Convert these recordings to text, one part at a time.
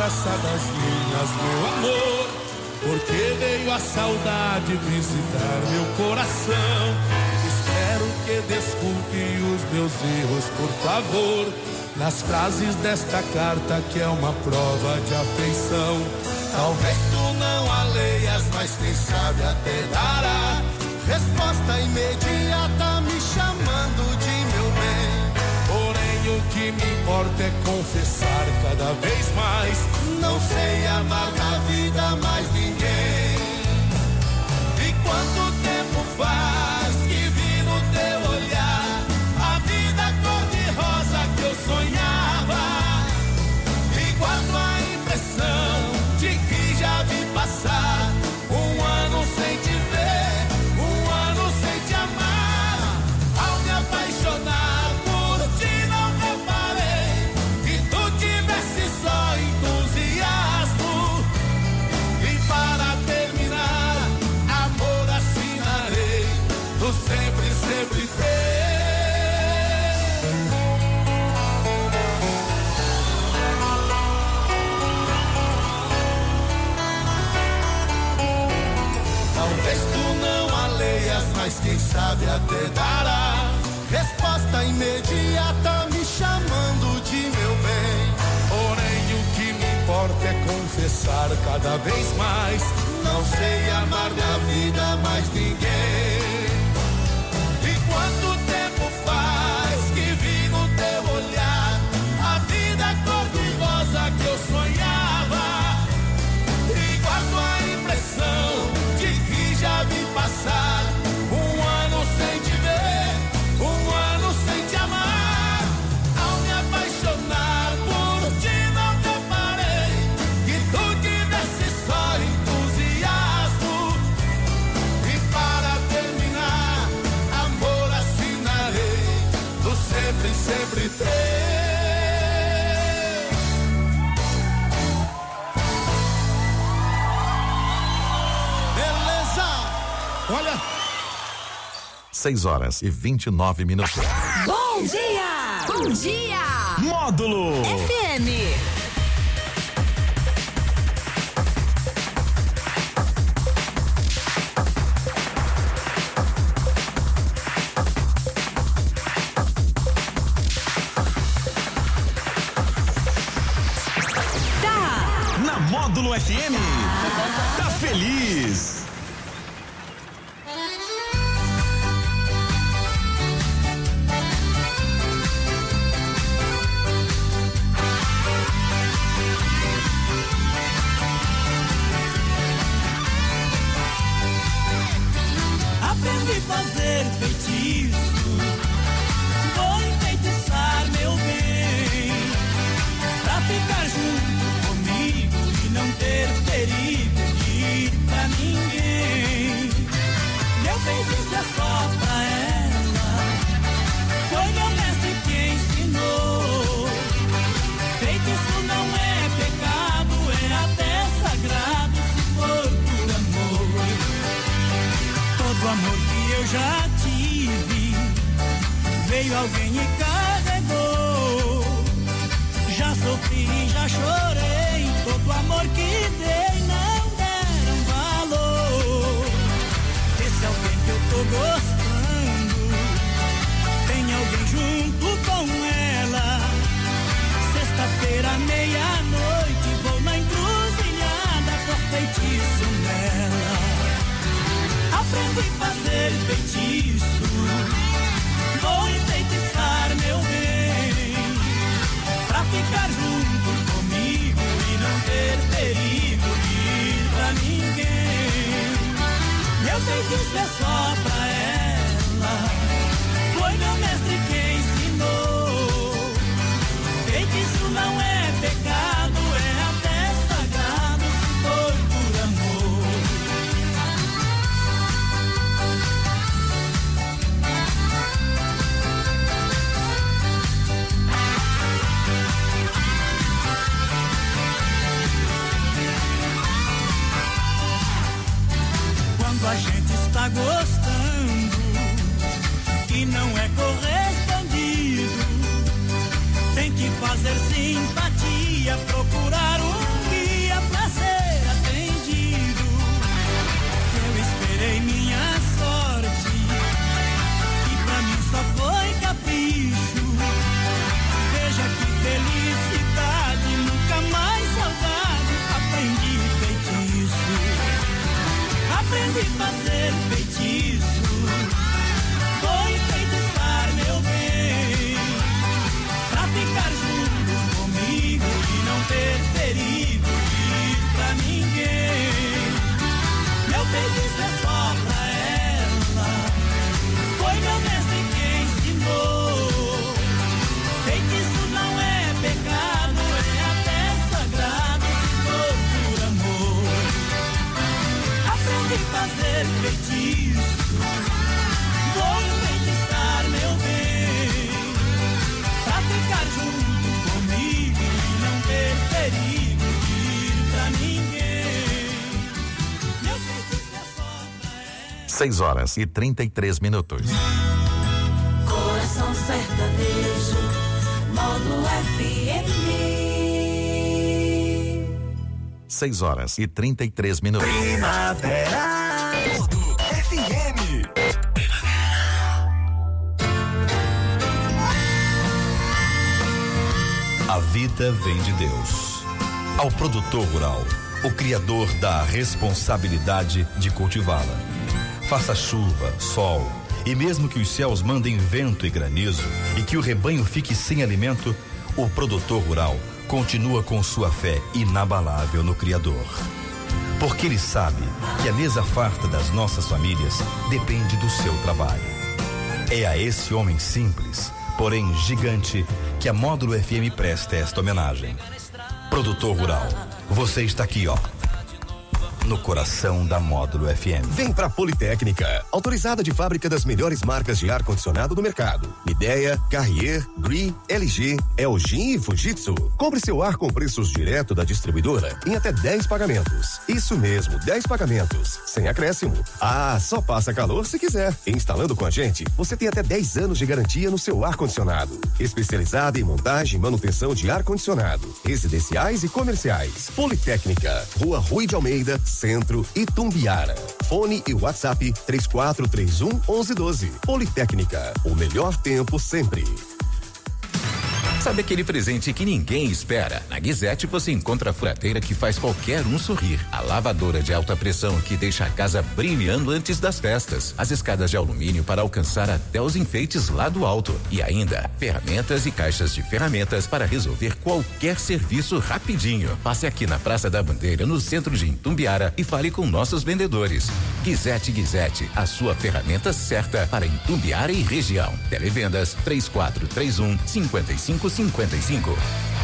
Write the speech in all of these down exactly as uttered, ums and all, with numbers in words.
traçadas linhas, meu amor, porque veio a saudade visitar meu coração. Espero que desculpe os meus erros, por favor, nas frases desta carta que é uma prova de afeição. Talvez tu não a leias, mas quem sabe até dará resposta imediata me chamando de meu bem. Porém o que me importa é confessar cada vez mais, não sei amar na vida mais ninguém. E quanto tempo faz que vi no teu olhar a vida cor-de-rosa que eu sonhava, e guardo a impressão de que já vi passar um ano sem te ver, um ano sem te amar. Ao me apaixonar por ti não reparei que tu tivesse só entusiasmo. E para terminar, amor assinarei, tu sempre, sempre tem. Talvez tu não a leias, mas quem sabe até dará resposta imediata me chamando de meu bem. Porém o que me importa é confessar cada vez mais, não sei amar na vida mais ninguém. E quanto tempo faz que vi no teu olhar a vida cor-de-rosa que eu sonhava, e guardo a impressão já vi passar um ano sem te ver, um ano sem te amar. Ao me apaixonar por ti não reparei que tu tivesse só entusiasmo. E para terminar, amor assinarei, tu sempre, sempre tem. Olha, seis horas e vinte e nove minutos. Bom dia! Bom dia! Módulo F M. Tá na Módulo F M. Tá feliz. Fazer feitiço, vou enfeitiçar meu bem, pra ficar junto comigo e não ter perigo de ir pra ninguém. Meu feitiço é só pra ela, foi meu mestre que ensinou. Feitiço não é pecado, é até sagrado se for por amor. Todo amor que eu já tive, veio alguém e carregou. Já sofri, já chorei, todo amor que dei não deram valor. Esse alguém que eu tô gostando, tem alguém junto com ela. Sexta-feira, meia-noite, vou na encruzilhada por feitiço nela. Aprendi a fazer feitiço, vou enfeitiçar meu bem, pra ficar junto comigo e não ter perigo de ir pra ninguém. Meu feitiço é só pra ela, foi meu mestre que ensinou. Feitiço não é pecado, é até sagrado se for por amor. Quando a gente está gostando e não é correspondido, tem que fazer simpatia, procurar um Aprendi a fazer feitiço, foi enfeitiçar meu bem, pra ficar junto comigo e não ter perigo de ir pra ninguém. Meu feitiço é só pra ela, foi meu mestre quem ensinou. Feitiço não é pecado, é até sagrado se for por amor. Aprendi a fazer feitiço, vou enfeitiçar meu bem, pra ficar junto comigo e não ter perigo de ir pra ninguém. Meu feitiço é só pra ela. seis horas e trinta e três minutos. Coração sertanejo, módulo F M. seis horas e trinta e três minutos. Primavera F M. A vida vem de Deus. Ao produtor rural, o criador dá a responsabilidade de cultivá-la. Faça chuva, sol, e mesmo que os céus mandem vento e granizo e que o rebanho fique sem alimento, o produtor rural continua com sua fé inabalável no Criador. Porque ele sabe que a mesa farta das nossas famílias depende do seu trabalho. É a esse homem simples, porém gigante, que a Módulo F M presta esta homenagem. Produtor rural, você está aqui, ó, no coração da Módulo F M. Vem pra Politécnica, autorizada de fábrica das melhores marcas de ar-condicionado do mercado. Midea, Carrier, Gree, L G, L G e Fujitsu. Compre seu ar com preços direto da distribuidora em até dez pagamentos. Isso mesmo, dez pagamentos, sem acréscimo. Ah, só passa calor se quiser. Instalando com a gente, você tem até dez anos de garantia no seu ar-condicionado. Especializada em montagem e manutenção de ar-condicionado, residenciais e comerciais. Politécnica, Rua Rui de Almeida, Centro, Itumbiara. Fone e WhatsApp três quatro três um, um um um dois. Politécnica, o melhor tempo sempre. Sabe aquele presente que ninguém espera? Na Guizete você encontra a furadeira que faz qualquer um sorrir, a lavadora de alta pressão que deixa a casa brilhando antes das festas, as escadas de alumínio para alcançar até os enfeites lá do alto e ainda ferramentas e caixas de ferramentas para resolver qualquer serviço rapidinho. Passe aqui na Praça da Bandeira, no centro de Itumbiara, e fale com nossos vendedores. Guizete Guizete, a sua ferramenta certa para Itumbiara e região. Televendas três quatro três um, cinco cinco cinquenta e cinco.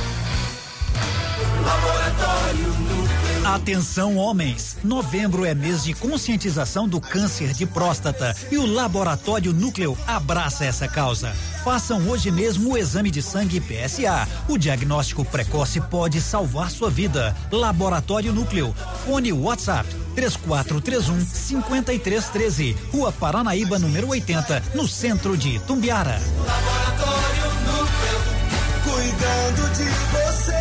Laboratório Núcleo. Atenção, homens! Novembro é mês de conscientização do câncer de próstata e o Laboratório Núcleo abraça essa causa. Façam hoje mesmo o exame de sangue P S A. O diagnóstico precoce pode salvar sua vida. Laboratório Núcleo. Fone WhatsApp três quatro três um, cinco três um três. Rua Paranaíba, número oitenta, no centro de Itumbiara. Laboratório Núcleo, cuidando de você.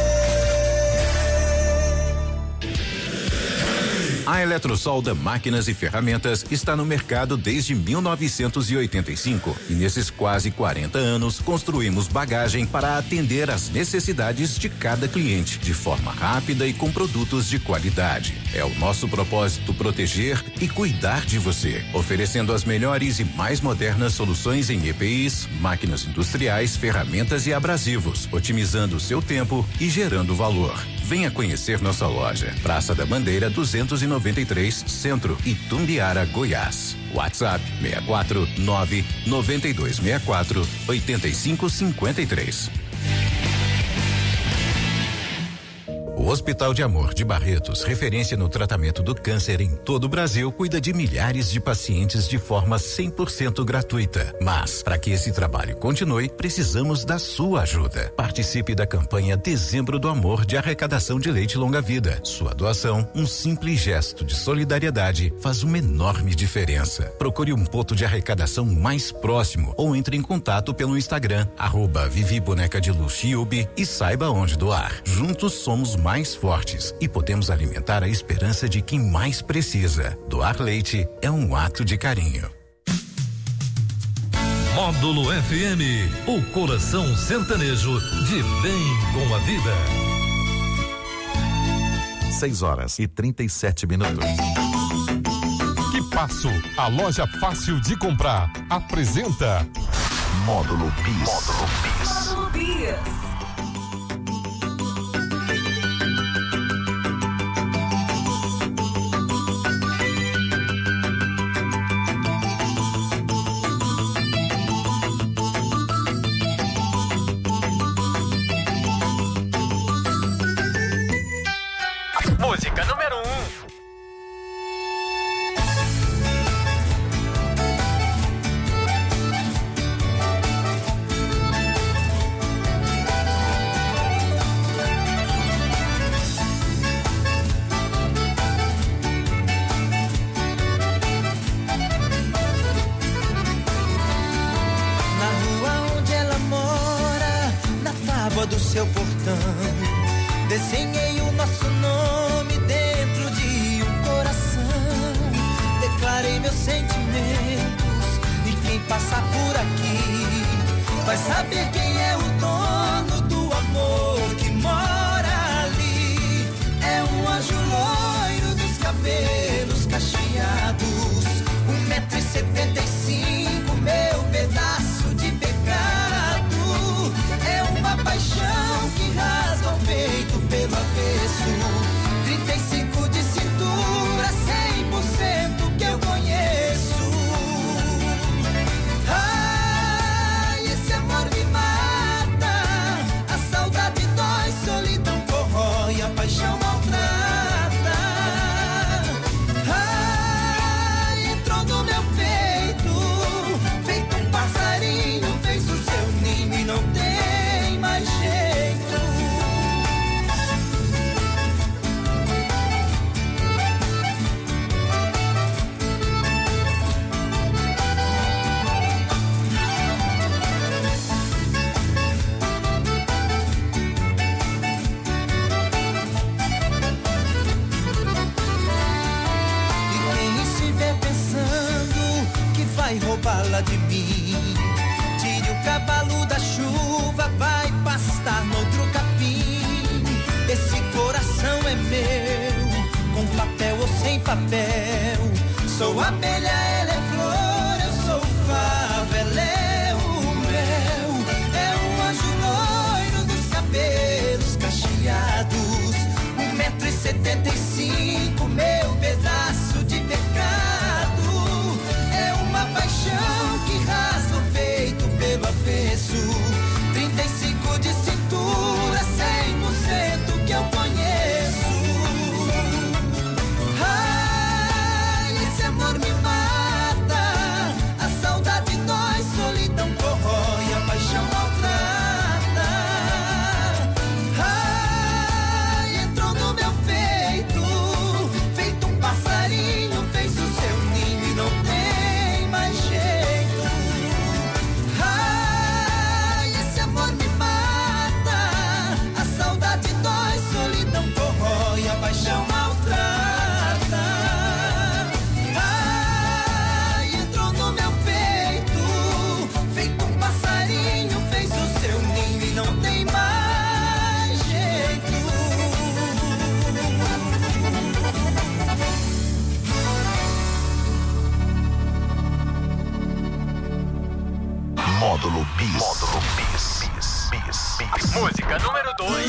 A Eletrosolda Máquinas e Ferramentas está no mercado desde mil novecentos e oitenta e cinco e nesses quase quarenta anos construímos bagagem para atender às necessidades de cada cliente de forma rápida e com produtos de qualidade. É o nosso propósito proteger e cuidar de você, oferecendo as melhores e mais modernas soluções em E P Is, máquinas industriais, ferramentas e abrasivos, otimizando o seu tempo e gerando valor. Venha conhecer nossa loja. Praça da Bandeira duzentos e noventa e três, Centro, Itumbiara, Goiás. WhatsApp seis quatro nove, nove dois seis quatro, oito cinco cinco três. O Hospital de Amor de Barretos, referência no tratamento do câncer em todo o Brasil, cuida de milhares de pacientes de forma cem por cento gratuita. Mas, para que esse trabalho continue, precisamos da sua ajuda. Participe da campanha Dezembro do Amor de arrecadação de leite longa-vida. Sua doação, um simples gesto de solidariedade, faz uma enorme diferença. Procure um ponto de arrecadação mais próximo ou entre em contato pelo Instagram, arroba Vivi Boneca de Luz Yubi, e saiba onde doar. Juntos somos mais mais fortes e podemos alimentar a esperança de quem mais precisa. Doar leite é um ato de carinho. Módulo F M, o coração sertanejo de bem com a vida. seis horas e trinta e sete minutos. Espaço, a loja fácil de comprar, apresenta Módulo Bis. Módulo Bis. Módulo Bis. Música número um. Do seu portão, desenhei o nosso nome dentro de um coração, declarei meus sentimentos e quem passar por aqui vai saber quem é o dono do amor que mora ali. É um anjo loiro dos cabelos cacheados, um metro e setenta e cinco, meu pedaço de pecado. É uma paixão que rasga o peito pelo avesso, trinta e cinco de cintura, cem por cento que eu conheço. Ai, esse amor me mata, a saudade dói, solidão corrói, a paixão maltrata. Ai, entrou no meu peito, feito um passarinho, fez o seu ninho e não tem mais jeito. E quem estiver pensando que vai roubá-la de mim, tire o cavalo da chuva, vai pastar noutro capim. Esse coração é meu, com papel ou sem papel. Sou abelha, ela é flor, eu sou fava, ela é o mel. É um anjo loiro dos cabelos cacheados, um metro e setenta e cinco, meu pedaço de pecado. É uma paixão que rasga o peito pelo avesso, trinta e cinco de cintura, cem por cento que eu conheço. Ai, esse amor me mata, a saudade dói, solidão corrói, a paixão maltrata. Ai, entrou no meu peito, feito um passarinho, fez o seu ninho e não tem mais jeito. Ai, esse amor me mata, a saudade dói, solidão corrói, a paixão maltrata. Ai, entrou no meu peito, feito um passarinho, fez o seu ninho e não tem mais jeito. Módulo Bis. Módulo Bis. Bis. Bis. Bis. Música número dois.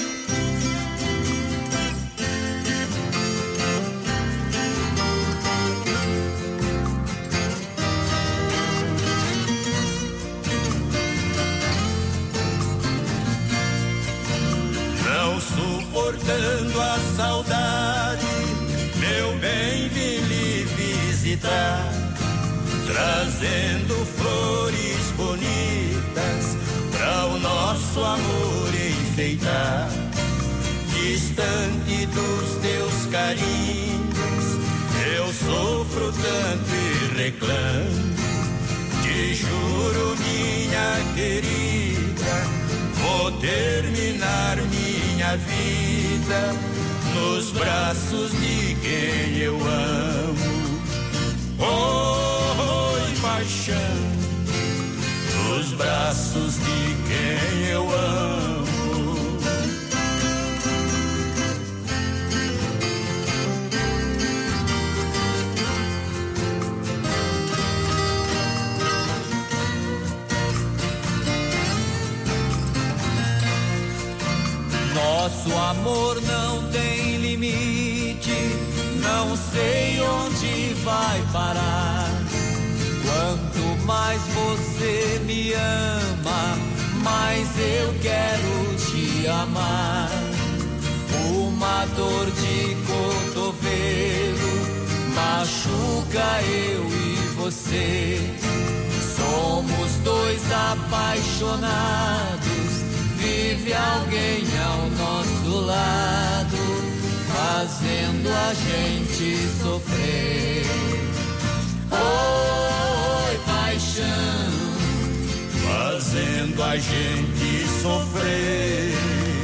Não suportando a saudade, meu bem, vim lhe visitar, trazendo flores bonitas pra o nosso amor enfeitar. Distante dos teus carinhos, eu sofro tanto e reclamo. Te juro, minha querida, vou terminar minha vida nos braços de quem eu amo. Oi, paixão, nos braços de quem eu amo. amor não tem limite, não sei onde vai parar. Quanto mais você me ama, mais eu quero te amar. Uma dor de cotovelo machuca eu e você. Somos dois apaixonados, vive alguém ao nosso lado, fazendo a gente sofrer. Oi, paixão, fazendo a gente sofrer.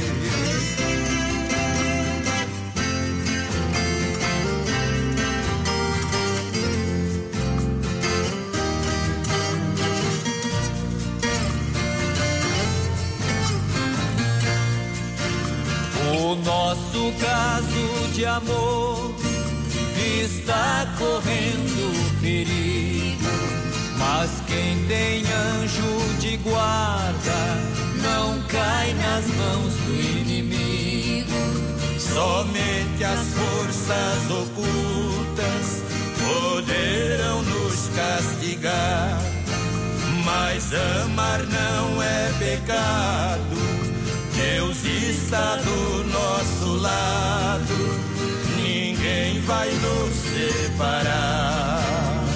O nosso caso de amor está correndo perigo, mas quem tem anjo de guarda não cai nas mãos do inimigo. Somente as forças ocultas poderão nos castigar, mas amar não é pecado. Deus está do nosso lado, ninguém vai nos separar.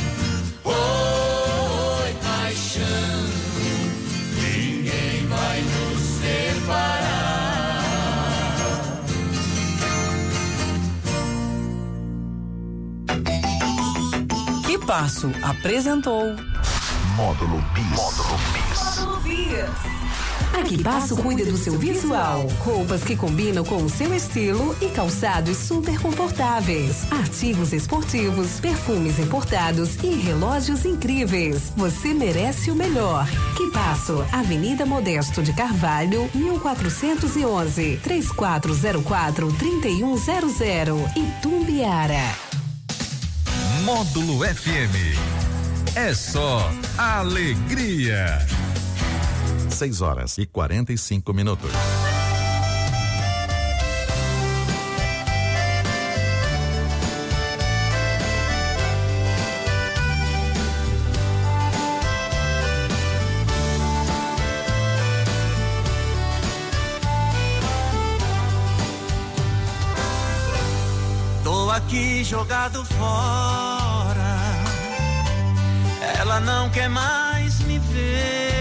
Oi, paixão, ninguém vai nos separar. Que Passo apresentou Módulo Bis. Módulo Bis. Módulo Bis. A Que Passo cuida do seu visual. Roupas que combinam com o seu estilo e calçados super confortáveis. Artigos esportivos, perfumes importados e relógios incríveis. Você merece o melhor. Que Passo, Avenida Modesto de Carvalho, mil quatrocentos e onze, três quatro zero quatro, três um zero zero, Itumbiara. Módulo F M. É só alegria. seis horas e quarenta e cinco minutos. Tô aqui jogado fora, ela não quer mais me ver.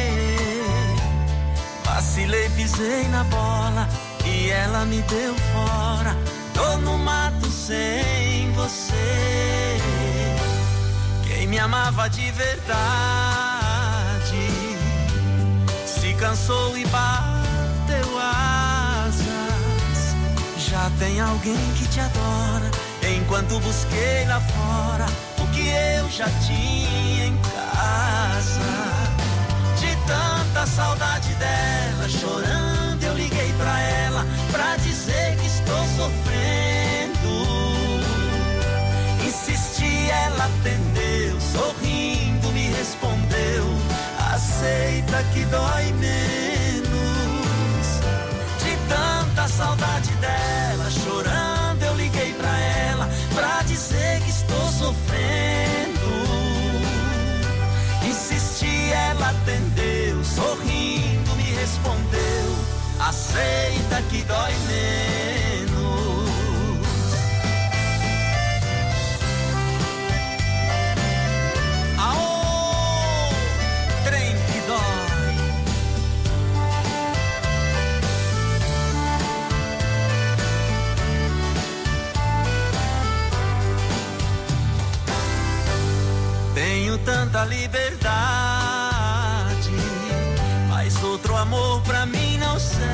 Vacilei, pisei na bola e ela me deu fora. Tô no mato sem você. Quem me amava de verdade se cansou e bateu asas. Já tem alguém que te adora, enquanto busquei lá fora o que eu já tinha em casa. Tanta saudade dela, chorando eu liguei pra ela, pra dizer que estou sofrendo. Insisti, ela atendeu, sorrindo me respondeu, aceita que dói menos. De tanta saudade dela, chorando eu liguei pra ela, pra dizer que estou sofrendo. Insisti, ela atendeu, sorrindo me respondeu, aceita que dói menos. Aô, trem que dói. Tenho tanta liberdade, mas outro amor pra mim não serve.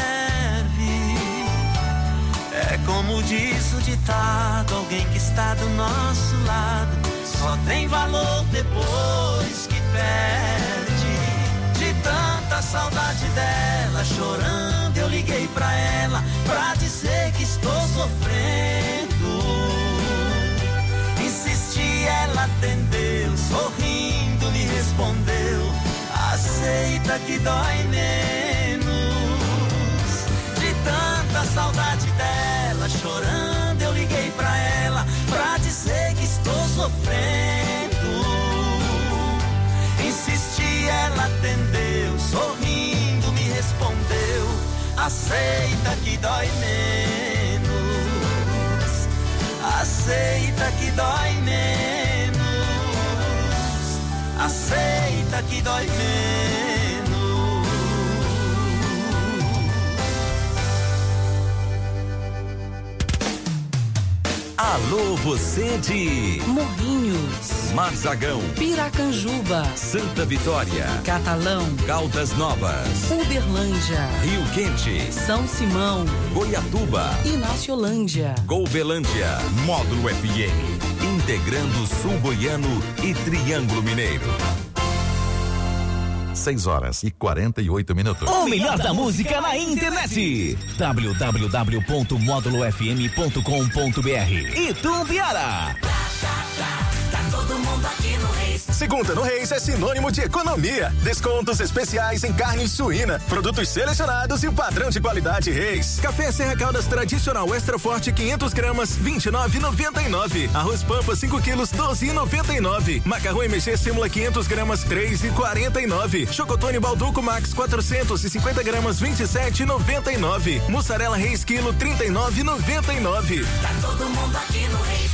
É como diz o ditado, alguém que está do nosso lado só tem valor depois que perde. De tanta saudade dela, chorando eu liguei pra ela, pra dizer que estou sofrendo. Insisti, ela atendeu, sorrindo me respondeu, aceita que dói menos. De tanta saudade dela, chorando eu liguei pra ela, pra dizer que estou sofrendo. Insisti, ela atendeu, sorrindo me respondeu, aceita que dói menos, aceita que dói menos, aceita que dói menos. Alô, você de Morrinhos, Marzagão, Piracanjuba, Santa Vitória, Catalão, Caldas Novas, Uberlândia, Rio Quente, São Simão, Goiatuba, Inaciolândia, Golvelândia, Módulo F M, integrando Sul Goiano e Triângulo Mineiro. seis horas e quarenta e oito minutos. O melhor da música na internet. w w w ponto módulo f m ponto com ponto b r. Itumbiara. Todo mundo aqui no Reis. Segunda no Reis é sinônimo de economia. Descontos especiais em carne suína, produtos selecionados e o padrão de qualidade Reis. Café Serra Caldas tradicional extra forte quinhentas gramas, vinte e nove e noventa e nove. Arroz Pampa cinco quilos, doze e noventa e nove. Macarrão M G Simula quinhentas gramas, três e quarenta e nove. Chocotone Balduco Max quatrocentos e cinquenta gramas, vinte e sete e noventa e nove. Mussarela Reis quilo, trinta e nove e noventa e nove. Tá todo mundo aqui no Reis.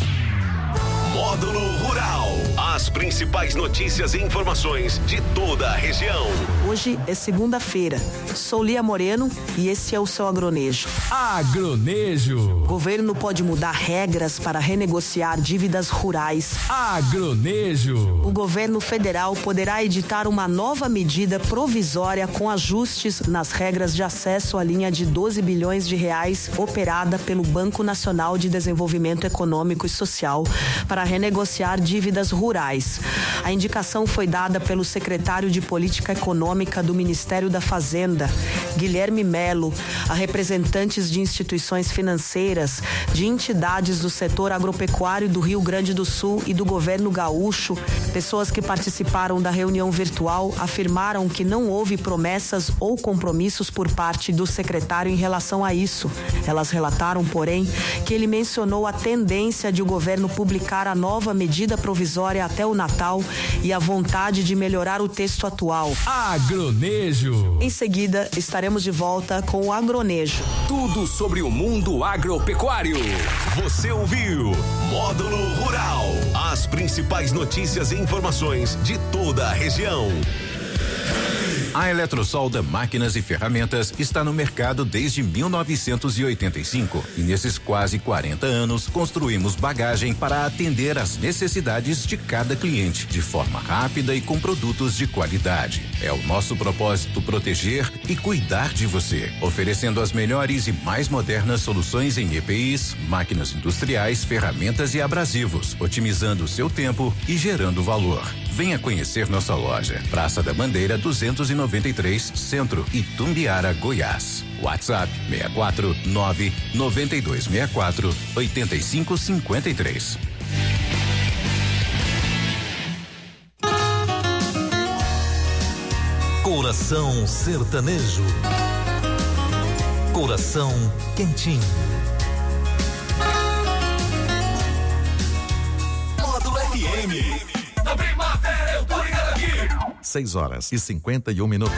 Módulo Rural. As principais notícias e informações de toda a região. Hoje é segunda-feira. Sou Lia Moreno e esse é o seu Agronejo. Agronejo. O governo pode mudar regras para renegociar dívidas rurais. Agronejo. O governo federal poderá editar uma nova medida provisória com ajustes nas regras de acesso à linha de doze bilhões de reais operada pelo Banco Nacional de Desenvolvimento Econômico e Social para renegociar dívidas rurais. A indicação foi dada pelo secretário de Política Econômica do Ministério da Fazenda, Guilherme Melo, a representantes de instituições financeiras, de entidades do setor agropecuário do Rio Grande do Sul e do governo gaúcho. Pessoas que participaram da reunião virtual afirmaram que não houve promessas ou compromissos por parte do secretário em relação a isso. Elas relataram, porém, que ele mencionou a tendência de o governo publicar a nova medida provisória até o Natal e a vontade de melhorar o texto atual. Agronejo. Em seguida, estaremos de volta com o Agronejo. Tudo sobre o mundo agropecuário. Você ouviu Módulo Rural. As principais notícias e informações de toda a região. A Eletrosolda Máquinas e Ferramentas está no mercado desde mil novecentos e oitenta e cinco e nesses quase quarenta anos construímos bagagem para atender às necessidades de cada cliente de forma rápida e com produtos de qualidade. É o nosso propósito proteger e cuidar de você, oferecendo as melhores e mais modernas soluções em E P Is, máquinas industriais, ferramentas e abrasivos, otimizando o seu tempo e gerando valor. Venha conhecer nossa loja, Praça da Bandeira duzentos e noventa e três, Centro, Itumbiara, Goiás. WhatsApp seis quatro nove nove dois seis quatro oito cinco cinco três. Coração sertanejo. Coração quentinho. Módulo F M. Na primavera eu tô ligado aqui. seis horas e cinquenta e um minutos.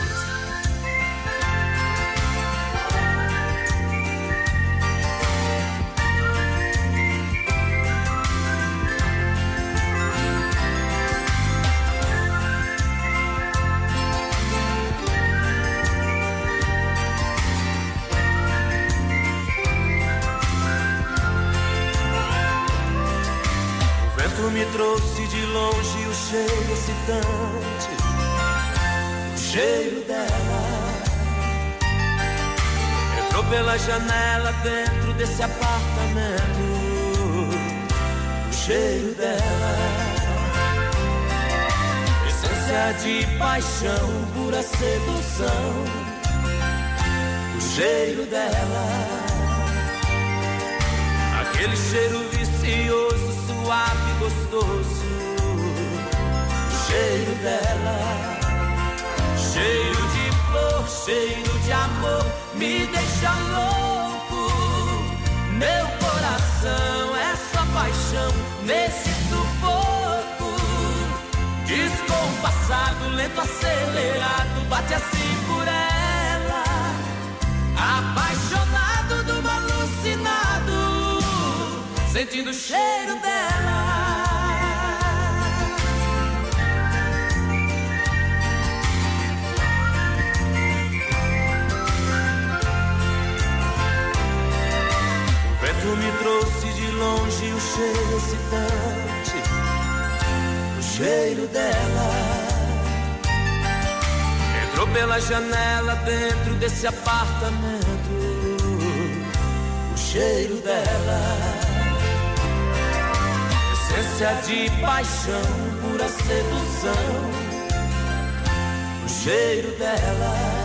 Me trouxe de longe o cheiro excitante, o cheiro dela. Entrou pela janela dentro desse apartamento, o cheiro dela. Essência de paixão, pura sedução, o cheiro dela. Aquele cheiro vicioso, suave, gostoso, o cheiro dela. Cheiro de flor, cheiro de amor, me deixa louco. coração é só paixão nesse sufoco. Descompassado, lento, acelerado, bate assim por ela. Apaixonado do alucinado, sentindo o cheiro dela. Tu me trouxe de longe o cheiro excitante, o cheiro dela. Entrou pela janela dentro desse apartamento, o cheiro dela. Essência de paixão, pura sedução, o cheiro dela.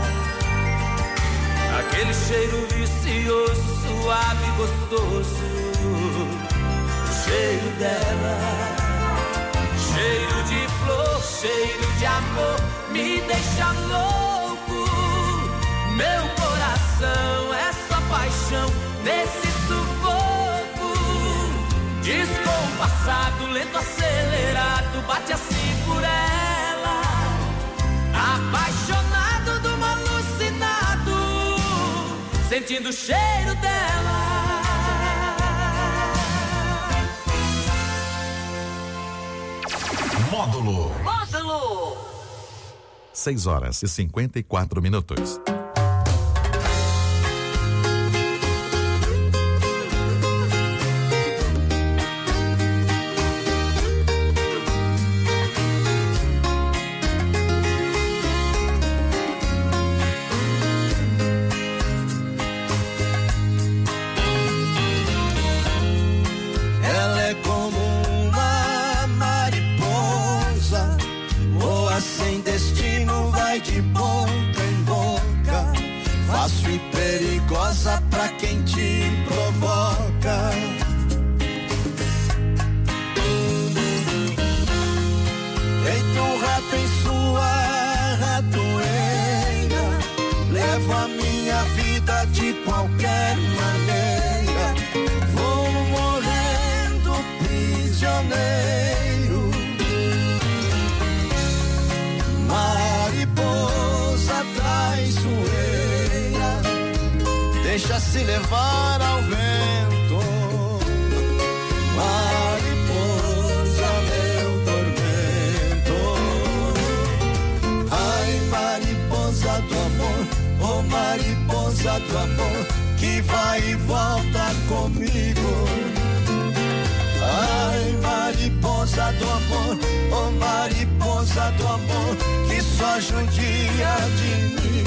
Aquele cheiro vicioso, suave e gostoso, o cheiro dela. Cheiro de flor, cheiro de amor, me deixa louco. Meu coração é só paixão nesse sufoco. Descompassado, lento, acelerado, bate assim por ela. Apaixonado do alucinado, sentindo o cheiro dela. Módulo. Módulo. seis horas e cinquenta e quatro minutos. Pra quem te provoca, feito um rato em sua ratoeira, levo a minha vida de qualquer maneira, vou morrendo prisioneiro. Mariposa traiçoeira, deixa-se levar ao vento. Mariposa, meu tormento. Ai, mariposa do amor, oh mariposa do amor, que vai e volta comigo. Ai, mariposa do amor, oh mariposa do amor, que só judia de mim.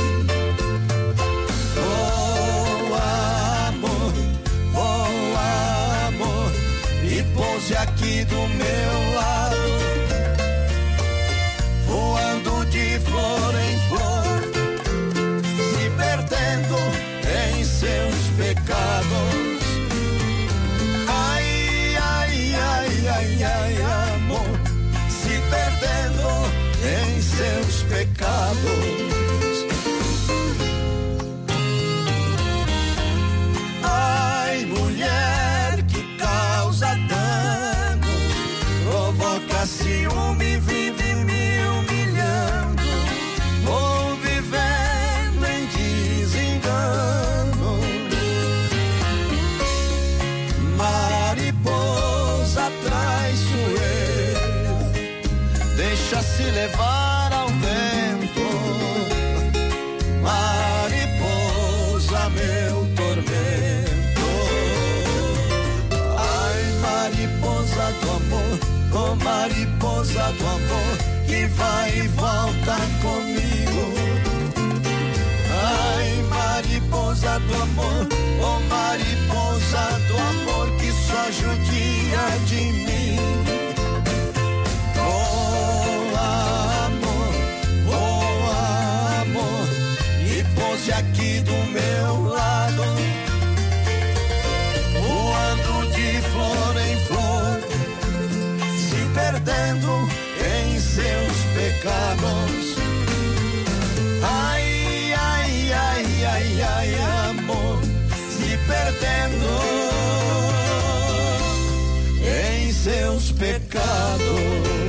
Pouse aqui do meu lado, voando de flor em flor, se perdendo em seus pecados. Ai, ai, ai, ai, ai, amor, se perdendo em seus pecados. Ai, mulher que causa danos, provoca ciúme, vive me humilhando, vou vivendo em desengano. Mariposa traiçoeira, deixa-se levar ao vento. Mariposa, meu tormento. Ai, mariposa do amor, oh mariposa do amor, que vai e volta comigo. Ai, mariposa do amor, oh mariposa do amor, que só judia de mim. Voa, amor, voa, amor, e pose aqui do meu lado, voando de flor em flor, se perdendo em seus pecados. Ai, ai, ai, ai, ai, amor, se perdendo mercado.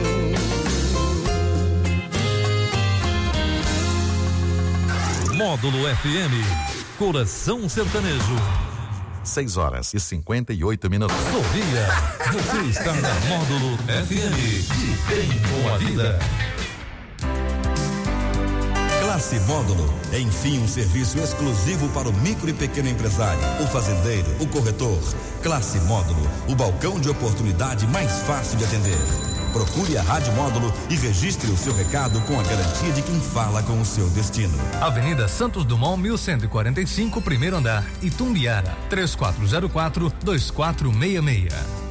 Módulo F M, Coração Sertanejo. seis horas e cinquenta e oito minutos. Sorria, você está na Módulo F M, de bem com a vida. Classe Módulo, enfim, um serviço exclusivo para o micro e pequeno empresário, o fazendeiro, o corretor. Classe Módulo, o balcão de oportunidade mais fácil de atender. Procure a Rádio Módulo e registre o seu recado com a garantia de quem fala com o seu destino. Avenida Santos Dumont, mil cento e quarenta e cinco, primeiro andar, Itumbiara, três quatro zero quatro, dois quatro seis seis.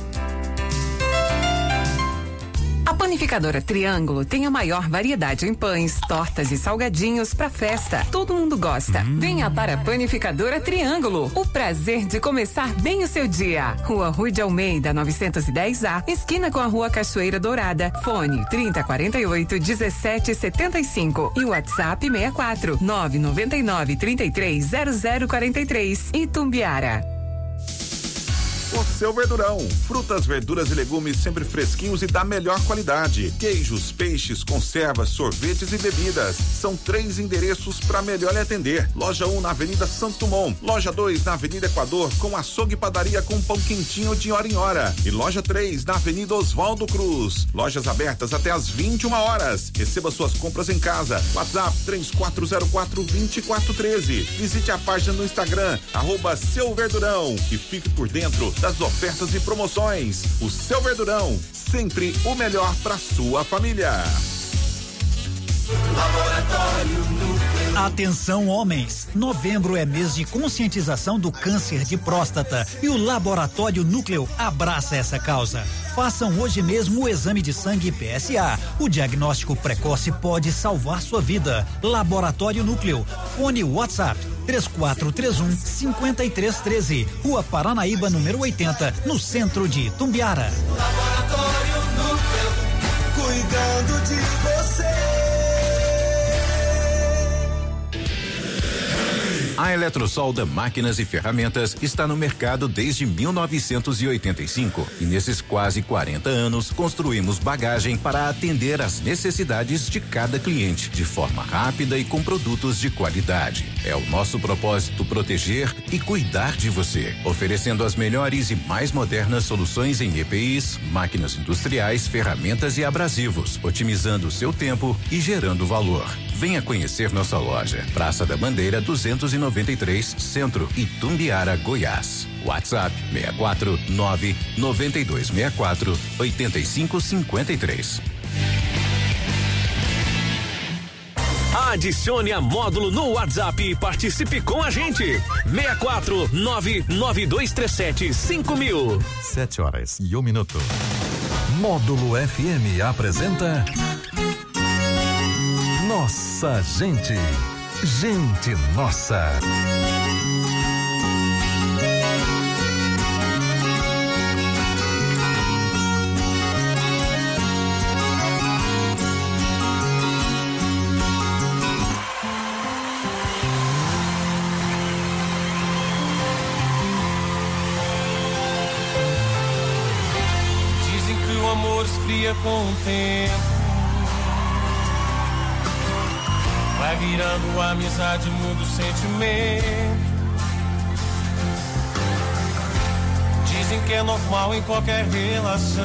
A Panificadora Triângulo tem a maior variedade em pães, tortas e salgadinhos para festa. Todo mundo gosta. Hum. Venha para a Panificadora Triângulo. O prazer de começar bem o seu dia. Rua Rui de Almeida, novecentos e dez A, esquina com a Rua Cachoeira Dourada. Fone trinta, quarenta e oito, dezessete, setenta e cinco e WhatsApp sessenta e quatro, nove nove nove, trinta e três, zero zero quarenta e três. Itumbiara. O Seu Verdurão, frutas, verduras e legumes sempre fresquinhos e da melhor qualidade. Queijos, peixes, conservas, sorvetes e bebidas. São três endereços para melhor lhe atender. Loja um na Avenida Santos Dumont, loja dois na Avenida Equador com açougue e padaria com pão quentinho de hora em hora e loja três na Avenida Oswaldo Cruz. Lojas abertas até às vinte e uma horas. Receba suas compras em casa. WhatsApp três quatro zero quatro, dois quatro um três. Visite a página no Instagram arroba Seu Verdurão e fique por dentro das ofertas e promoções. O Seu Verdurão, sempre o melhor para sua família. Laboratório Núcleo. Atenção, homens! Novembro é mês de conscientização do câncer de próstata e o Laboratório Núcleo abraça essa causa. Façam hoje mesmo o exame de sangue P S A. O diagnóstico precoce pode salvar sua vida. Laboratório Núcleo. Fone WhatsApp três quatro três um, cinco três um três. Rua Paranaíba, número oitenta, no centro de Itumbiara. Laboratório Núcleo, cuidando de você. A Eletrosolda Máquinas e Ferramentas está no mercado desde mil novecentos e oitenta e cinco e nesses quase quarenta anos construímos bagagem para atender às necessidades de cada cliente de forma rápida e com produtos de qualidade. É o nosso propósito proteger e cuidar de você, oferecendo as melhores e mais modernas soluções em E P Is, máquinas industriais, ferramentas e abrasivos, otimizando o seu tempo e gerando valor. Venha conhecer nossa loja. Praça da Bandeira duzentos e noventa e três, Centro, Itumbiara, Goiás. WhatsApp seis quatro nove, nove dois seis quatro, oito cinco cinco três. Adicione a Módulo no WhatsApp e participe com a gente. seis quatro nove, nove dois três sete, cinco mil. Sete horas e um minuto. Módulo F M apresenta Nossa Gente. Gente nossa. Dizem que o amor esfria com o tempo. Vai virando amizade, muda o sentimento. Dizem que é normal em qualquer relação.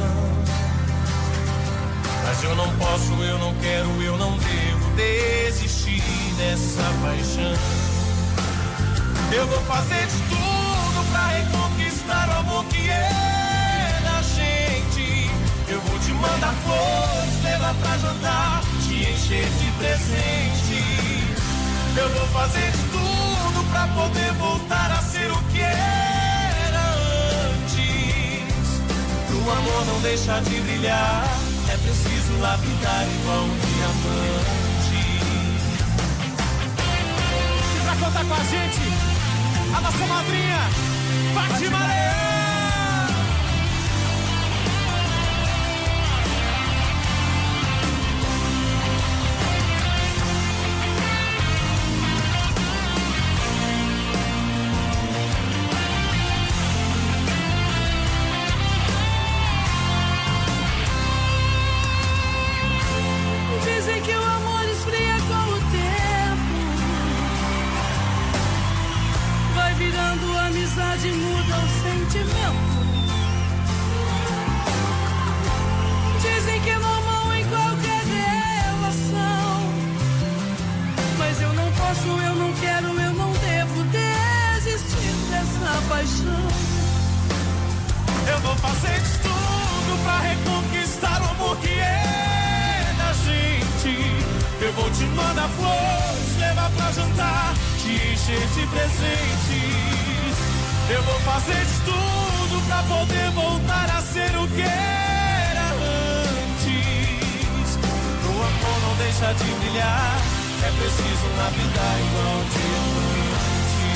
Mas eu não posso, eu não quero, eu não devo desistir dessa paixão. Eu vou fazer de tudo pra reconquistar o amor que é da gente. Eu vou te mandar flores, levar pra jantar, te encher de presente. Eu vou fazer de tudo pra poder voltar a ser o que era antes. Pro amor não deixar de brilhar, é preciso lapidar igual um diamante. E pra contar com a gente, a nossa madrinha, Fátima Leão. manda flores, levar pra jantar, te encher de presentes. Eu vou fazer de tudo pra poder voltar a ser o que era antes. O amor não deixa de brilhar, é preciso lapidar igual diamante.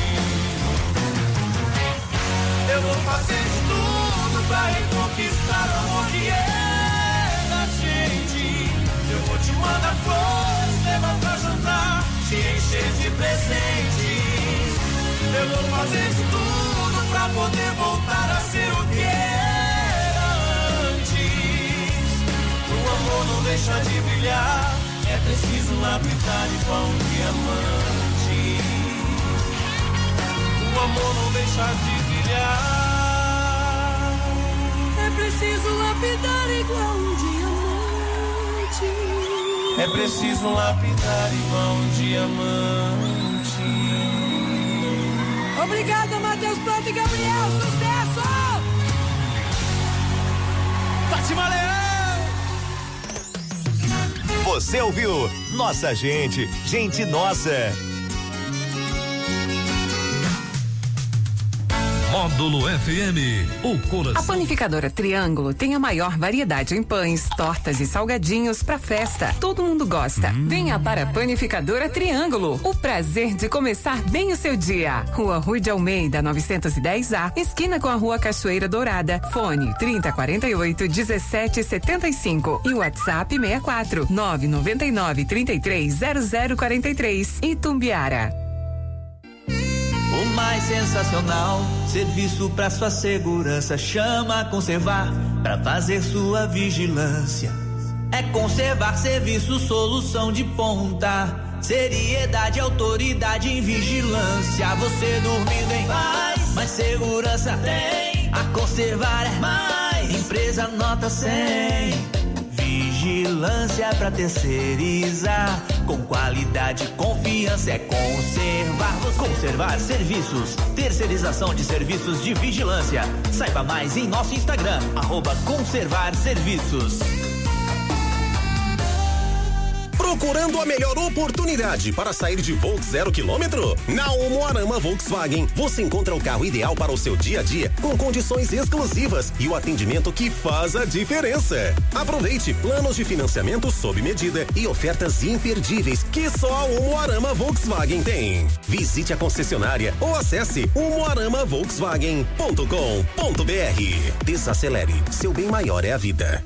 Eu vou fazer de tudo pra reconquistar o amor que é da gente. Eu vou te mandar flores, levar pra jantar, te encher de presentes. Eu vou fazer de tudo pra poder voltar a ser o que era antes. O amor não deixa de brilhar, é preciso lapidar igual um diamante. O amor não deixa de brilhar, é preciso lapidar igual um diamante. É preciso lapidar igual um diamante. Obrigada, Matheus Planta e Gabriel, sucesso! Fátima Leão! Você ouviu? Nossa gente, gente nossa. Módulo F M, o coração. A panificadora Triângulo tem a maior variedade em pães, tortas e salgadinhos para festa. Todo mundo gosta. Hum. Venha para a Panificadora Triângulo. O prazer de começar bem o seu dia. Rua Rui de Almeida, novecentos e dez A, esquina com a Rua Cachoeira Dourada. Fone trinta, quarenta e oito, dezessete, setenta e cinco e WhatsApp sessenta e quatro, nove nove nove, trinta e três, zero zero quarenta e três. Itumbiara. O mais sensacional serviço para sua segurança, chama a Conservar para fazer sua vigilância. É Conservar Serviço, solução de ponta, seriedade, autoridade em vigilância. Você dormindo em paz, mais segurança tem. A Conservar é mais, empresa nota cem. Vigilância pra terceirizar, com qualidade e confiança é Conservar. Você. Conservar Serviços, terceirização de serviços de vigilância. Saiba mais em nosso Instagram, arroba Conservar Serviços. Procurando a melhor oportunidade para sair de Volks zero quilômetro? Na Umuarama Volkswagen, você encontra o carro ideal para o seu dia a dia, com condições exclusivas e o atendimento que faz a diferença. Aproveite planos de financiamento sob medida e ofertas imperdíveis que só a Umuarama Volkswagen tem. Visite a concessionária ou acesse umuarama volkswagen ponto com ponto br. Desacelere, seu bem maior é a vida.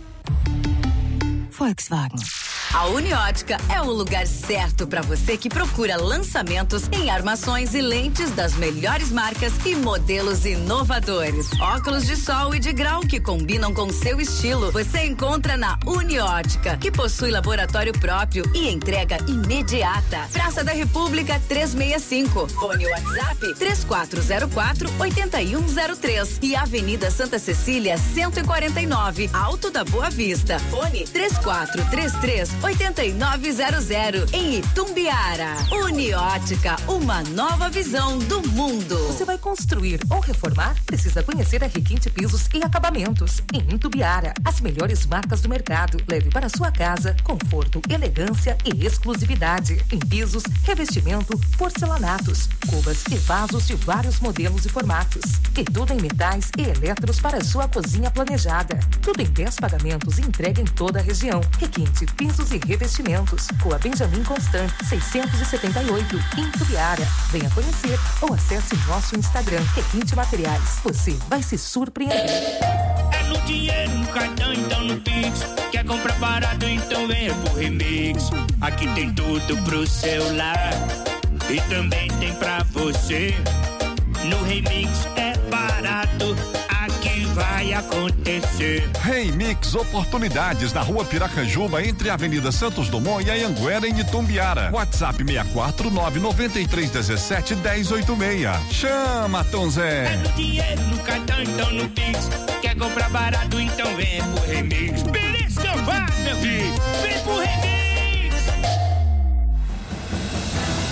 Volkswagen. A Uniótica é o lugar certo para você que procura lançamentos em armações e lentes das melhores marcas e modelos inovadores. Óculos de sol e de grau que combinam com seu estilo. Você encontra na Uniótica, que possui laboratório próprio e entrega imediata. Praça da República trezentos e sessenta e cinco. Fone WhatsApp três quatro zero quatro, oito um zero três e Avenida Santa Cecília cento e quarenta e nove, Alto da Boa Vista. Fone três quatro três três, oito nove zero zero em Itumbiara. Uniótica, uma nova visão do mundo. Você vai construir ou reformar? Precisa conhecer a Requinte Pisos e Acabamentos. Em Itumbiara, as melhores marcas do mercado. Leve para sua casa conforto, elegância e exclusividade. Em pisos, revestimento, porcelanatos, cubas e vasos de vários modelos e formatos. E tudo em metais e eletros para sua cozinha planejada. Tudo em dez pagamentos e entrega em toda a região. Requinte Pisos e Revestimentos. Rua Benjamin Constant, seiscentos e setenta e oito, em Itumbiara. Venha conhecer ou acesse nosso Instagram, Requinte Materiais. Você vai se surpreender. É no dinheiro, no cartão, então no Pix. Quer comprar barato, então venha pro Remix. Aqui tem tudo pro celular e também tem pra você. No Remix é barato, aqui vai acontecer. Remix Oportunidades na Rua Piracanjuba, entre a Avenida Santos Dumont e a Anhanguera, em Itumbiara. WhatsApp seis quatro nove nove três um sete, um zero oito seis. Chama, Tom Zé. É no dinheiro, no cartão, então no Pix. Quer comprar barato, então vem pro Remix. Beleza, não vai, meu filho. Vem pro Remix.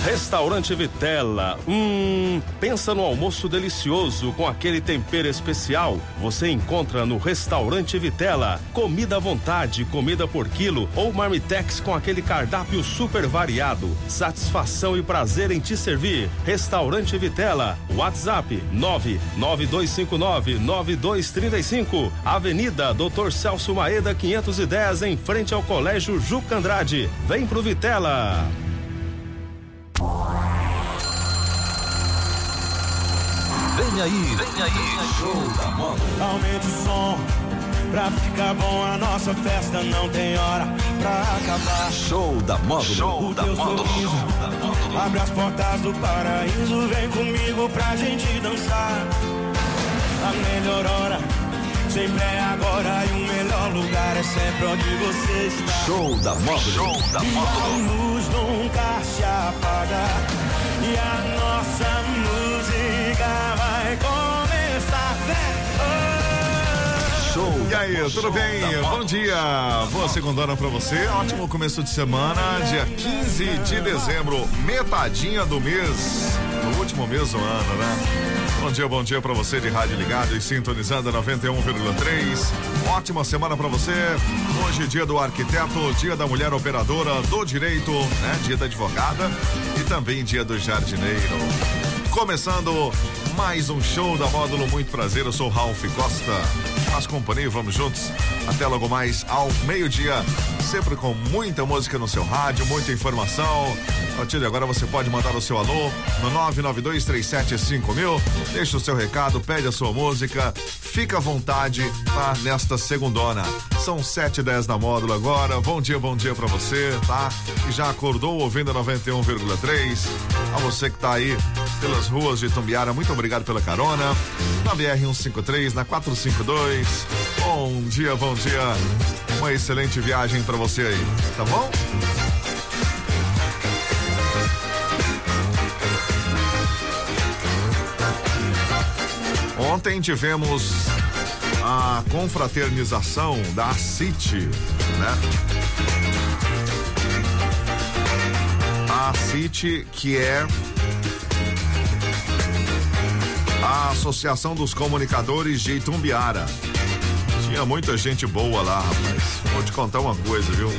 Restaurante Vitela. Hum, pensa no almoço delicioso com aquele tempero especial? Você encontra no Restaurante Vitela. Comida à vontade, comida por quilo ou marmitex com aquele cardápio super variado. Satisfação e prazer em te servir. Restaurante Vitela. WhatsApp nove nove dois cinco nove nove dois três cinco. Avenida doutor Celso Maeda quinhentos e dez, em frente ao Colégio Juca Andrade. Vem pro Vitela. Vem aí, vem aí, show da moda. Aumente o som, pra ficar bom a nossa festa não tem hora pra acabar. Show da moda. Show da moda. Abre as portas do paraíso, vem comigo pra gente dançar. A melhor hora sempre é agora e o melhor lugar é sempre onde você está. Show da moda. Show da moda. E a luz nunca se apaga e a nossa música vai começar. Oh. Show. E aí, tudo bem? Bom dia. Boa segundona pra você. Ótimo começo de semana, dia quinze de dezembro, metadinha do mês, no último mês do ano, né? Bom dia, bom dia pra você de rádio ligado e sintonizando a noventa e um vírgula três. Ótima semana pra você. Hoje, dia do arquiteto, dia da mulher operadora do direito, né? Dia da advogada e também dia do jardineiro. Começando mais um show da Módulo. Muito prazer, eu sou Ralph Costa. Faz companhia, vamos juntos até logo mais ao meio-dia, sempre com muita música no seu rádio, muita informação. A partir de agora você pode mandar o seu alô no nove nove dois três sete cinco mil, deixa o seu recado, pede a sua música, fica à vontade, tá? Nesta segundona. São sete e dez na Módulo agora. Bom dia, bom dia pra você, tá? Que já acordou ouvindo a noventa e um vírgula três. A você que tá aí pelas ruas de Itumbiara, muito obrigado pela carona. Na B R cento e cinquenta e três, na quatrocentos e cinquenta e dois. Bom dia, bom dia. Uma excelente viagem pra você aí, tá bom? Ontem tivemos a confraternização da CIT, né? A CIT, que é a Associação dos Comunicadores de Itumbiara. Tinha muita gente boa lá, rapaz. Vou te contar uma coisa, viu?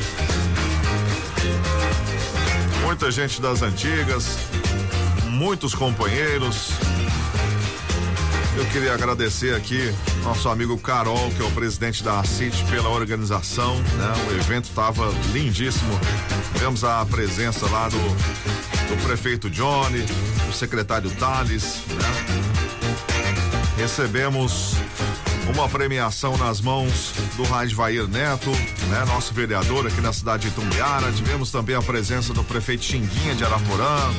Muita gente das antigas, muitos companheiros. Eu queria agradecer aqui nosso amigo Carol, que é o presidente da CIT, pela organização, né? O evento estava lindíssimo. Tivemos a presença lá do, do prefeito Johnny, do secretário Thales, né? Recebemos uma premiação nas mãos do Radvair Neto, né? Nosso vereador aqui na cidade de Itumbiara. Tivemos também a presença do prefeito Xinguinha de Araporã,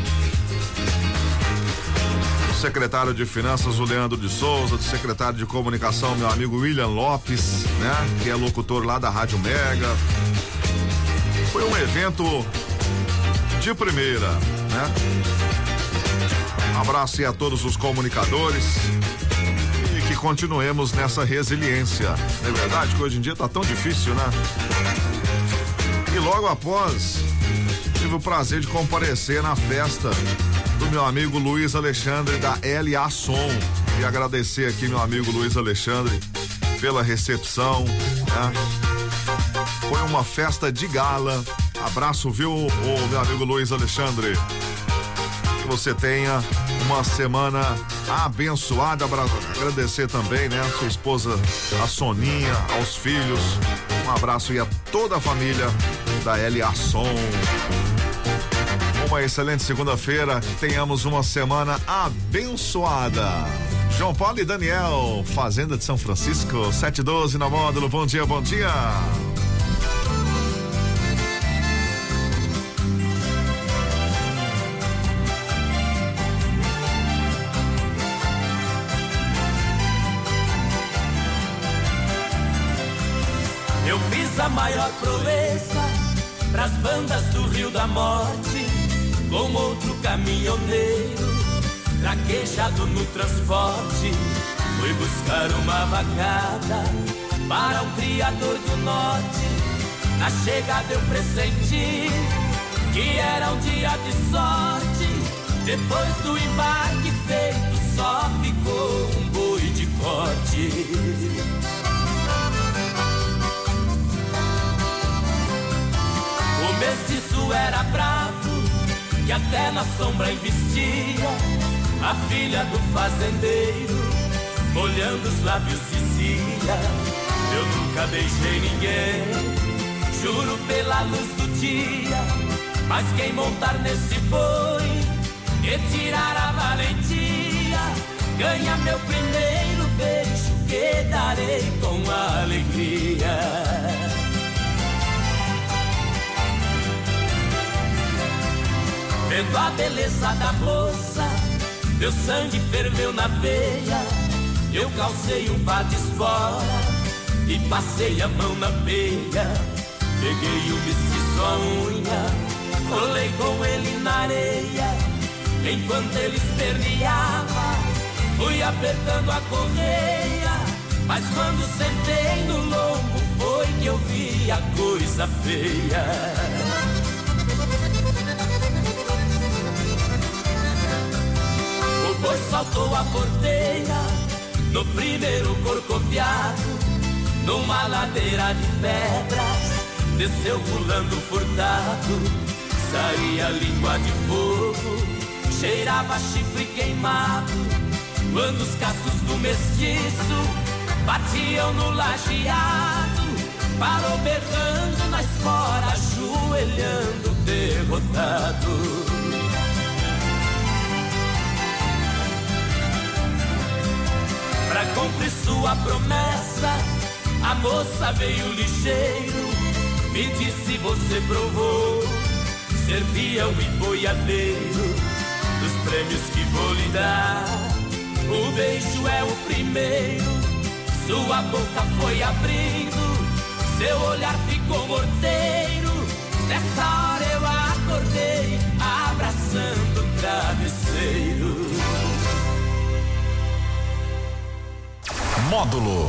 secretário de Finanças, o Leandro de Souza, do secretário de Comunicação, meu amigo William Lopes, né? Que é locutor lá da Rádio Mega. Foi um evento de primeira, né? Um abraço aí a todos os comunicadores e que continuemos nessa resiliência. Não é verdade que hoje em dia tá tão difícil, né? E logo após, tive o prazer de comparecer na festa do meu amigo Luiz Alexandre da L A Som, e agradecer aqui meu amigo Luiz Alexandre pela recepção, né? Foi uma festa de gala. Abraço, viu, o meu amigo Luiz Alexandre. Que você tenha uma semana abençoada. Agradecer também, né, a sua esposa, a Soninha, aos filhos. Um abraço e a toda a família da L A Som. Uma excelente segunda-feira, tenhamos uma semana abençoada. João Paulo e Daniel, Fazenda de São Francisco, sete e doze na Módulo. Bom dia, bom dia. Eu fiz a maior proeza pras bandas do Rio da Morte, com outro caminhoneiro traquejado no transporte. Fui buscar uma vacada para o criador do norte. Na chegada eu pressenti que era um dia de sorte. Depois do embarque feito, só ficou um boi de corte. O mestiço era bravo, que até na sombra investia. A filha do fazendeiro, molhando os lábios, dizia: eu nunca beijei ninguém, juro pela luz do dia. Mas quem montar nesse boi e tirar a valentia, ganha meu primeiro beijo, que darei com alegria. Vendo a beleza da moça, meu sangue ferveu na veia. Eu calcei um bates fora e passei a mão na peia. Peguei o mestiço à unha, colei com ele na areia. Enquanto ele esperneava, fui apertando a correia. Mas quando sentei no lombo, foi que eu vi a coisa feia. O boi saltou a porteira no primeiro corcoviado, numa ladeira de pedras, desceu pulando furtado. Saía língua de fogo, cheirava chifre queimado. Quando os cascos do mestiço batiam no lajeado, parou berrando na espora, ajoelhando derrotado. Pra cumprir sua promessa, a moça veio ligeiro, me disse: você provou ser peão e boiadeiro, dos prêmios que vou lhe dar, o beijo é o primeiro. Sua boca foi abrindo, seu olhar ficou morteiro. Nessa hora eu acordei, abraçando o travesseiro. Módulo.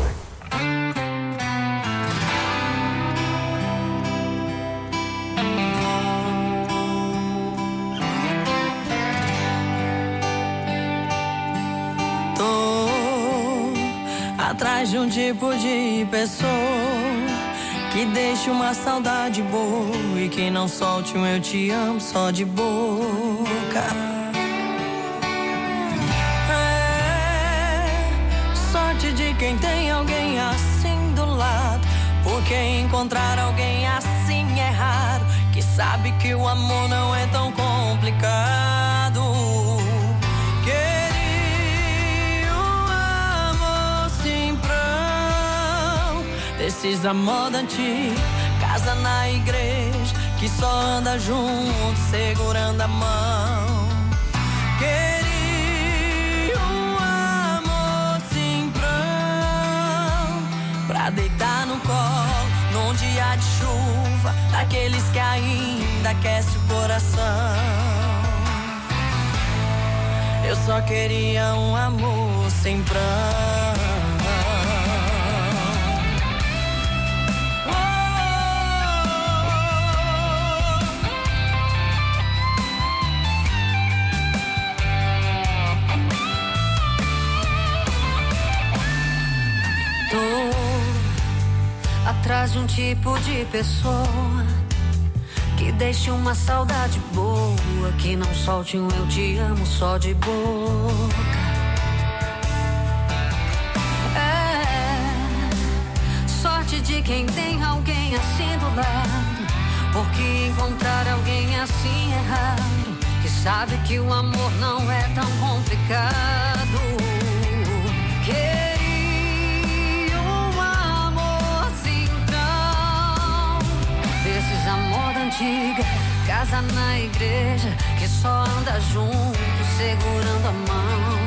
Atrás de um tipo de pessoa que deixe uma saudade boa e que não solte um eu te amo só de boca. É sorte de quem tem alguém assim do lado, porque encontrar alguém assim é raro, que sabe que o amor não é tão complicado. Desses a moda antiga, casa na igreja, que só anda junto, segurando a mão. Queria um amor simprão, pra deitar no colo, num dia de chuva, daqueles que ainda aquece o coração. Eu só queria um amor simprão. Atrás de um tipo de pessoa que deixe uma saudade boa, que não solte um eu te amo só de boca. É sorte de quem tem alguém assim do lado, porque encontrar alguém assim é raro, que sabe que o amor não é tão complicado. Que antiga, casa na igreja, que só anda junto, segurando a mão.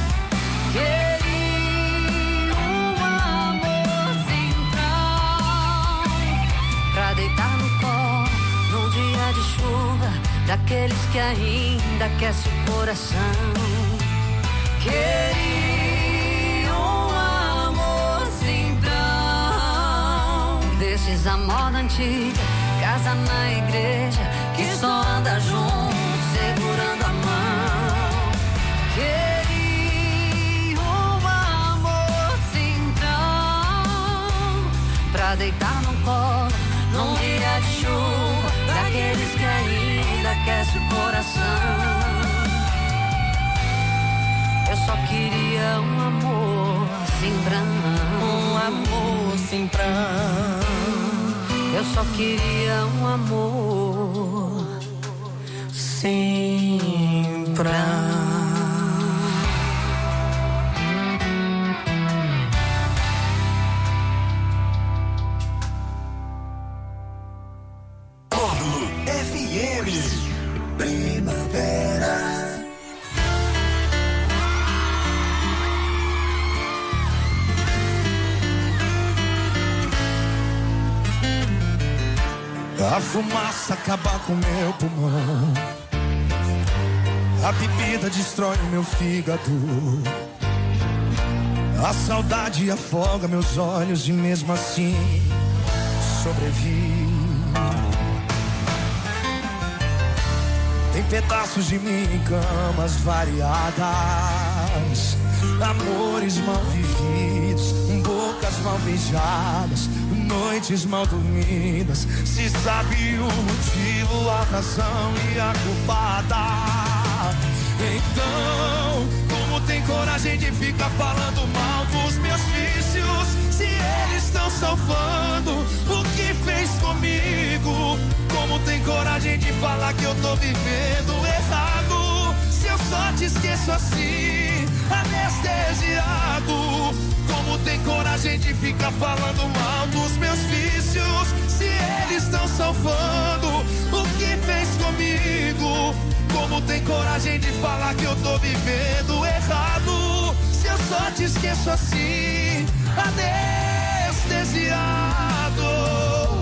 Queria um amor simprão, pra deitar no colo, num dia de chuva, daqueles que ainda aquece o coração. Queria um amor simprão, desses a moda antiga, casa na igreja, que só anda junto, segurando a mão. deitar no colo, num dia de chuva, daqueles que ainda aquece o coração. Eu só queria um amor simprão, um amor simprão. Eu só queria um amor simprão. F M Primavera. A fumaça acaba com meu pulmão, a bebida destrói o meu fígado, a saudade afoga meus olhos e mesmo assim sobrevivo. Tem pedaços de mim em camas variadas, amores mal vividos, bocas mal beijadas, noites mal dormidas. Se sabe o motivo, a razão e a culpada, então como tem coragem de ficar falando mal dos meus vícios, se eles estão salvando o que fez comigo? Como tem coragem de falar que eu tô vivendo errado, se eu só te esqueço assim, anestesiado? Como tem coragem de ficar falando mal dos meus vícios, se eles estão salvando o que fez comigo? Como tem coragem de falar que eu tô vivendo errado, se eu só te esqueço assim, anestesiado?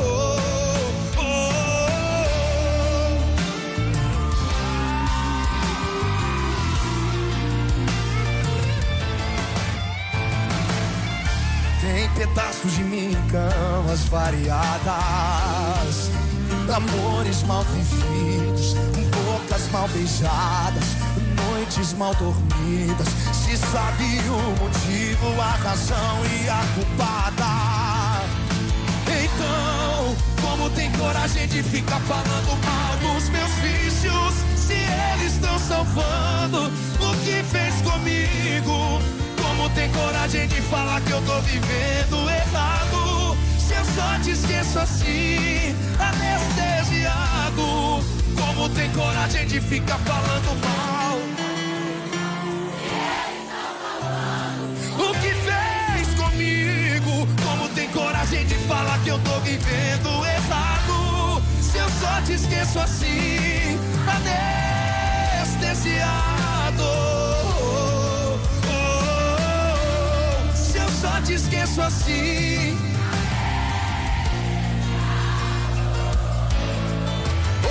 Tem pedaços de mim em camas variadas, amores mal vividos, bocas mal beijadas, noites mal dormidas. Se sabe o motivo, a razão e a culpada, então como tem coragem de ficar falando mal dos meus vícios, se eles estão salvando o que fez comigo? Como tem coragem de falar que eu tô vivendo errado, se eu só te esqueço assim, anestesiado? Como tem coragem de ficar falando mal o que fez comigo? Como tem coragem de falar que eu tô vivendo errado, se eu só te esqueço assim, anestesiado? Só te esqueço assim. Oh,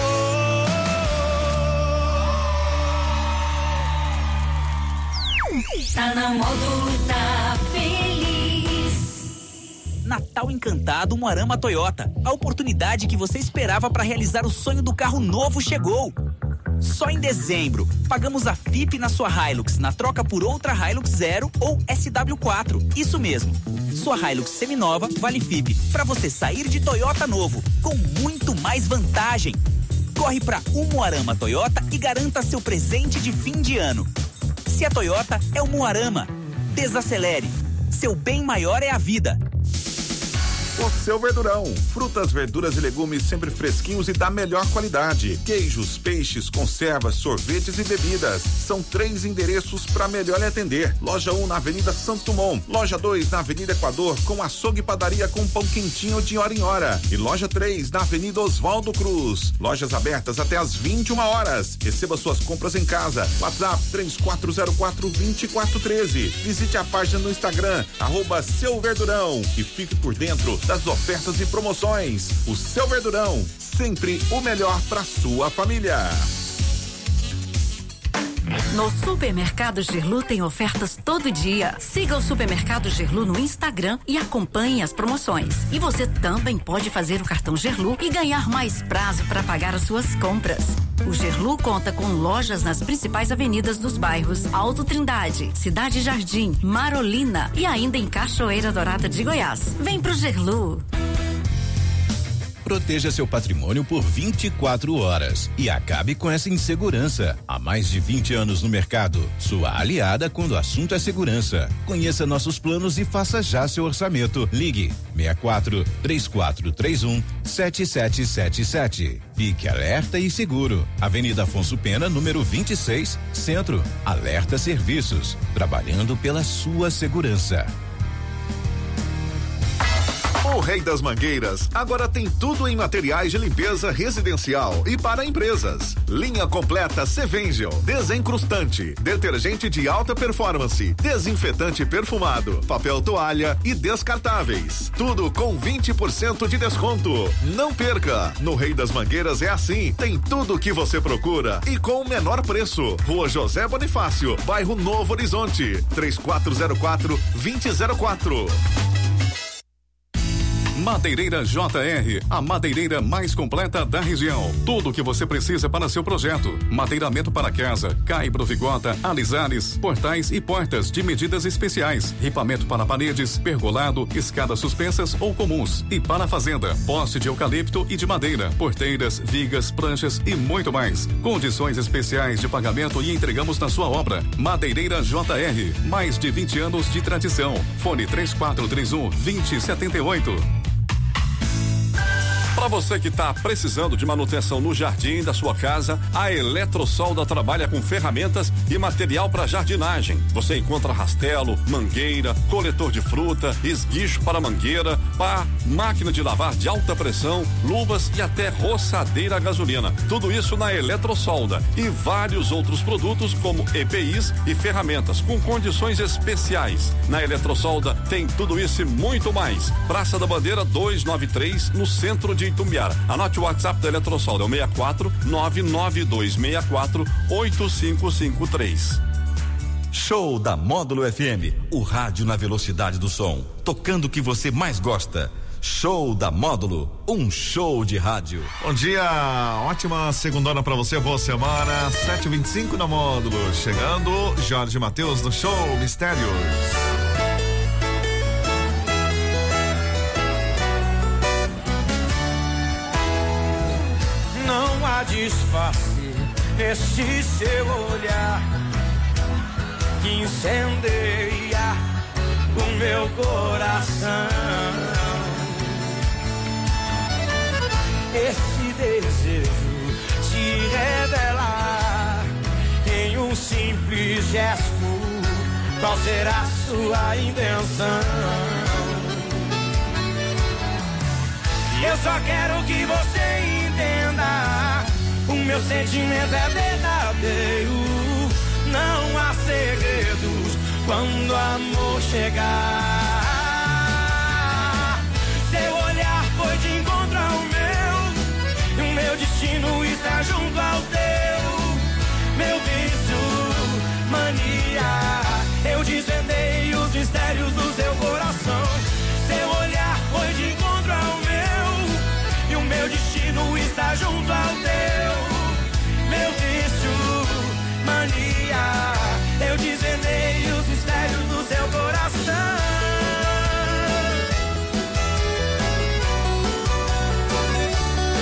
tá na Módulo, tá feliz. Natal Encantado Umuarama Toyota. A oportunidade que você esperava para realizar o sonho do carro novo chegou. Só em dezembro, pagamos a F I P na sua Hilux na troca por outra Hilux Zero ou S W quatro. Isso mesmo. Sua Hilux seminova vale F I P para você sair de Toyota novo, com muito mais vantagem. Corre para Umuarama Toyota e garanta seu presente de fim de ano. Se a Toyota é o Umuarama, desacelere. Seu bem maior é a vida. O Seu Verdurão. Frutas, verduras e legumes sempre fresquinhos e da melhor qualidade. Queijos, peixes, conservas, sorvetes e bebidas. São três endereços para melhor lhe atender. Loja um na Avenida Santos Dumont. Loja dois na Avenida Equador com açougue e padaria com pão quentinho de hora em hora. E loja três na Avenida Oswaldo Cruz. Lojas abertas até às vinte e uma horas. Receba suas compras em casa. WhatsApp três quatro zero quatro, dois quatro um três. Visite a página no Instagram, arroba Seu Verdurão, e fique por dentro das ofertas e promoções. O Seu Verdurão, sempre o melhor para sua família. No Supermercado Gerlu tem ofertas todo dia. Siga o Supermercado Gerlu no Instagram e acompanhe as promoções. E você também pode fazer o cartão Gerlu e ganhar mais prazo para pagar as suas compras. O Gerlu conta com lojas nas principais avenidas dos bairros Alto Trindade, Cidade Jardim, Marolina e ainda em Cachoeira Dourada de Goiás. Vem pro Gerlu. Proteja seu patrimônio por vinte e quatro horas e acabe com essa insegurança. Há mais de vinte anos no mercado, sua aliada quando o assunto é segurança. Conheça nossos planos e faça já seu orçamento. Ligue seis quatro três quatro três um sete sete sete sete. Fique alerta e seguro. Avenida Afonso Pena, número vinte e seis, Centro. Alerta Serviços, trabalhando pela sua segurança. O Rei das Mangueiras agora tem tudo em materiais de limpeza residencial e para empresas. Linha completa Sevengel, desencrustante, detergente de alta performance, desinfetante perfumado, papel toalha e descartáveis. Tudo com vinte por cento de desconto. Não perca! No Rei das Mangueiras é assim, tem tudo o que você procura e com o menor preço. Rua José Bonifácio, bairro Novo Horizonte, três quatro zero quatro, dois zero zero quatro. Madeireira J R, a madeireira mais completa da região. Tudo o que você precisa para seu projeto. Madeiramento para casa, caibro, vigota, alisares, portais e portas de medidas especiais. Ripamento para paredes, pergolado, escadas suspensas ou comuns. E para a fazenda, poste de eucalipto e de madeira, porteiras, vigas, pranchas e muito mais. Condições especiais de pagamento e entregamos na sua obra. Madeireira J R, mais de vinte anos de tradição. Fone três quatro três um, dois zero sete oito. Para você que está precisando de manutenção no jardim da sua casa, a Eletrosolda trabalha com ferramentas e material para jardinagem. Você encontra rastelo, mangueira, coletor de fruta, esguicho para mangueira, pá, máquina de lavar de alta pressão, luvas e até roçadeira a gasolina. Tudo isso na Eletrosolda e vários outros produtos como E P Is e ferramentas com condições especiais. Na Eletrosolda tem tudo isso e muito mais. Praça da Bandeira duzentos e noventa e três, no centro de Itumbiara. Anote o WhatsApp da Eletrosolda, é o seis quatro nove nove dois seis quatro oito cinco cinco três. Show da Módulo F M, o rádio na velocidade do som, tocando o que você mais gosta. Show da Módulo, um show de rádio. Bom dia, ótima segundona pra você, boa semana, sete e vinte e cinco na Módulo. Chegando, Jorge Mateus no Show Mistérios. Não há disfarce nesse seu olhar que incendeia o meu coração. Esse desejo te revelar em um simples gesto qual será sua intenção. Eu só quero que você entenda, o meu sentimento é verdadeiro. Não há segredos quando o amor chegar. Seu olhar foi de encontro ao meu, e o meu destino está junto ao teu. Meu vício, mania, eu desvendei os mistérios do seu coração. Seu olhar foi de encontro ao meu, e o meu destino está junto ao teu.